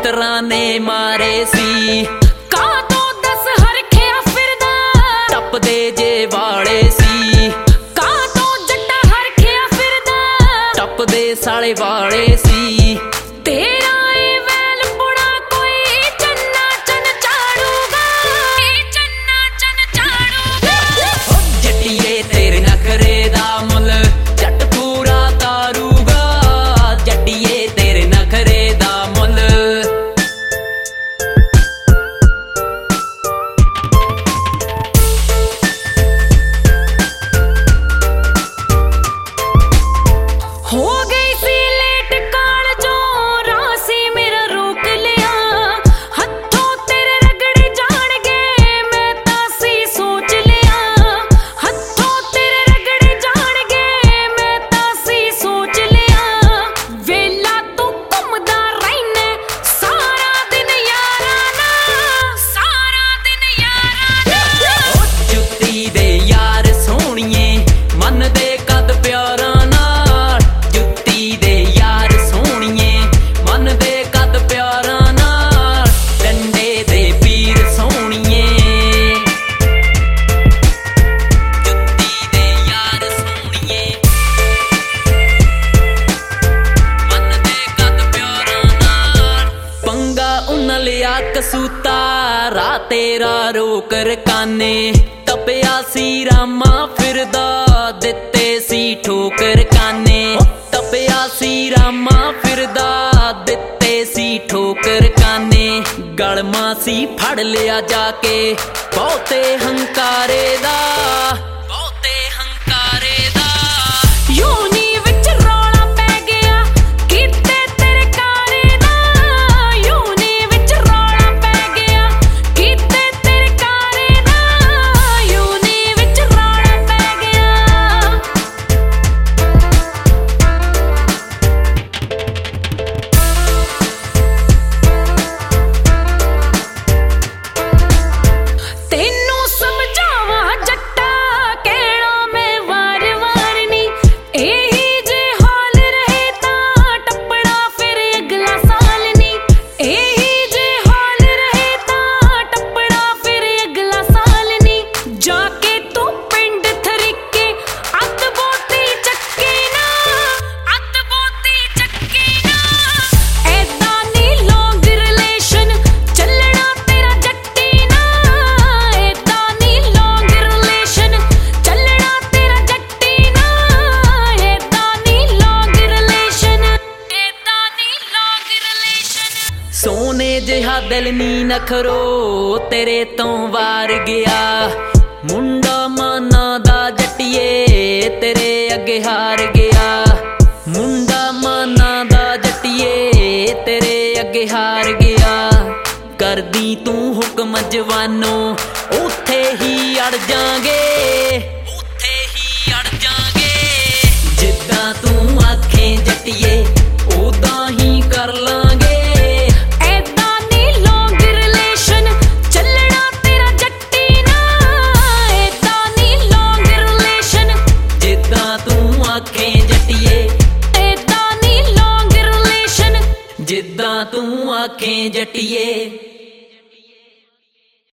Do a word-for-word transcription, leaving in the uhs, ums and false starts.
ਮਿੱਤਰਾਂ ਨੇ ਮਾਰੇ ਸੀ। ਕਾਂ ਤੋਂ ਦਸ ਹਰਖਿਆ ਫਿਰਦਾ ਟੱਪਦੇ ਜੇ ਵਾਲੇ ਸੀ। ਕਾਂ ਤੋਂ ਜੱਟਾ ਹਰਖਿਆ ਫਿਰਦਾ ਟੱਪਦੇ ਸਾਲੇ ਵਾਲੇ ਸੀ। ਤੇਰਾ ਏ ਵੈਲ ਪੁਣਾ ਕੋਈ ਚੰਨਾ ਚੰਨ ਚਾੜੂਗਾ, ਚੰਨਾ ਚੰਨ ਚਾੜੂਗਾ। ਜੱਟੀਏ ਤੇਰੇ ਨਖਰੇ ਦਾ ਮੁੱਲ ਜੱਟ ਪੂਰਾ ਤਾਰੂਗਾ। ਜੱਟੀਏ ਤੇਰੇ ਨਖਰੇ ਦਾ ਮੁੱਲ। ਹੋ ਗਈ ਸੀ ਲੇਟ ਕਾਲਜੋਂ ਰਾਹ ਸੀ ਮੇਰਾ ਰੋਕ ਲਿਆ। ਹੱਥੋਂ ਤੇਰੇ ਰਗੜੇ ਜਾਣਗੇ ਮੈਂ ਤਾਂ ਸੀ ਸੋਚ ਲਿਆ। ਹੱਥੋਂ ਤੇਰੇ ਰਗੜੇ ਜਾਣਗੇ ਮੈਂ ਤਾਂ ਸੀ ਸੋਚ ਲਿਆ। ਵੇਲਾ ਤੂੰ ਘੁੰਮਦਾ ਰਹਿਣਾ ਸਾਰਾ ਦਿਨ ਯਾਰਾਂ ਨਾਲ, ਸਾਰਾ ਦਿਨ ਯਾਰਾਂ ਨਾਲ। ਜੁੱਤੀ ਦੇ ਯਾਰ ਸੋਹਣੀਏ ਮਨ ਦੇ ਕਦ ਪਿਆਰਾਂ ਨਾਲ। ਜੁੱਤੀ ਦੇ ਯਾਰ ਸੋਹਣੀਏ ਮਨ ਦੇ ਕਦ ਪਿਆਰਾਂ ਨਾਲ। ਡੰਡੇ ਦੇ ਪੀਰ ਸੋਹਣੀਏ ਜੁੱਤੀ ਦੇ ਯਾਰ ਸੋਹਣੀਏ ਮਨ ਦੇ ਕਦ ਪਿਆਰਾਂ ਨਾਲ। ਪੰਗਾ ਉਨ ਲਿਆ ਕਸੂਤਾ ਰਾਹ ਤੇਰਾ ਰੋਕ ਰਕਾਨੇ। ਤਪਿਆ ਸੀ ਰਾਮਾ ਫਿਰਦਾ ਦਿੱਤੇ ਸੀ ਠੋਕਰ ਕਾਨੇ। ਤਪਿਆ ਸੀ ਰਾਮਾ ਫਿਰਦਾ ਦਿੱਤੇ ਸੀ ਠੋਕਰ ਕਾਨੇ। ਗਲਮਾ ਸੀ ਫੜ ਲਿਆ ਜਾ ਕੇ ਬਹੁਤੇ ਹੰਕਾਰੇ ਦਾ, ਬਹੁਤੇ ਹੰਕਾਰੇ ਦਾ। ਯੂਨੀ ਵਿੱਚ ਰੌਲਾ ਪੈ ਗਿਆ ਕਿਤੇ ਤੇਰੇ ਕਾਰੇ ਦਾ। ਯੂਨੀ ਵਿੱਚ ਰੌਲਾ ਪੈ ਗਿਆ ਕਿਤੇ ਤੇਰੇ ਕਾਰੇ ਦਾ। ਯੂਨੀ ਵਿੱਚ ਰੌਲਾ ਪੈ ਗਿਆ। ਤੈਨੂੰ ਸਮਝਾਵਾਂ ਜੱਟਾ ਕਹਿਣਾ ਮੈਂ ਵਾਰ ਵਾਰ ਨੀ। ਇਹੀ ਜੇ ਹਾਲ ਰਹੇ ਤਾਂ ਟੱਪਣਾ ਫਿਰ ਅਗਲਾ ਸਾਲ ਨੀ। ਇਹੀ ਜੇ ਹਾਲ ਰਹੇ ਤਾਂ ਟੱਪਣਾ ਫਿਰ ਅਗਲਾ ਸਾਲ ਨੀ। ਜਾ ਕੇ ਤੂੰ ਪਿੰਡ ਥਰੀਕੇ ਅੱਧ ਬੋਤੀ ਚੱਕੇ ਨਾ, ਅੱਧ ਬੋਤੀ ਚੱਕੇ ਨਾ। ਐਦਾਂ ਨੀ ਲੌਂਗ ਰਿਲੇਸ਼ਨ ਚੱਲਣਾ ਤੇਰਾ ਜੱਟੀ ਨਾ। ਐਦਾਂ ਨੀ ਲੌਂਗ ਰਿਲੇਸ਼ਨ ਚੱਲਣਾ ਤੇਰਾ ਜੱਟੀ ਨਾ। ਐਦਾਂ ਨੀ ਲੌਂਗ ਰਿਲੇਸ਼ਨ, ਐਦਾਂ ਨੀ ਲੌਂਗ ਰਿਲੇਸ਼ਨ। ਸੋਨੇ ਜਿਹਾ ਦਿਲ ਨੀ ਨਖਰੋ ਤੇਰੇ ਤੋਂ ਵਾਰ ਗਿਆ। ਮੁੰਡਾ ਮਾਨਾ ਦਾ ਜੱਟੀਏ ਤੇਰੇ ਅੱਗੇ ਹਾਰ ਗਿਆ। ਮੁੰਡਾ ਮਾਨਾ ਦਾ ਜੱਟੀਏ ਤੇਰੇ ਅੱਗੇ ਹਾਰ ਗਿਆ। ਕਰਦੀ ਤੂੰ ਹੁਕਮ ਜਵਾਨੋ ਉੱਥੇ ਹੀ ਅੜ ਜਾਗੇ, ਉੱਥੇ ਹੀ ਅੜ ਜਾਗੇ। ਜਿੱਦਾਂ ਤੂੰ ਆਖੇ ਜੱਟੀਏ ਉਦਾਂ ਹੀ ਕਰ ਲਾਂਗੇ। ਐਦਾਂ ਨੀ ਲੌਂਗ ਰਿਲੇਸ਼ਨ ਚੱਲਣਾ ਤੇਰਾ ਜੱਟੀ ਨਾ। ਐਦਾਂ ਨੀ ਲੌਂਗ ਰਿਲੇਸ਼ਨ ਜਿੱਦਾਂ ਤੂੰ ਆਖੇ ਜੱਟੀਏ। ਐਦਾਂ ਨੀ ਲੌਂਗ ਰਿਲੇਸ਼ਨ ਜਿੱਦਾਂ ਤੂੰ ਆਖੇ ਜੱਟੀਏ।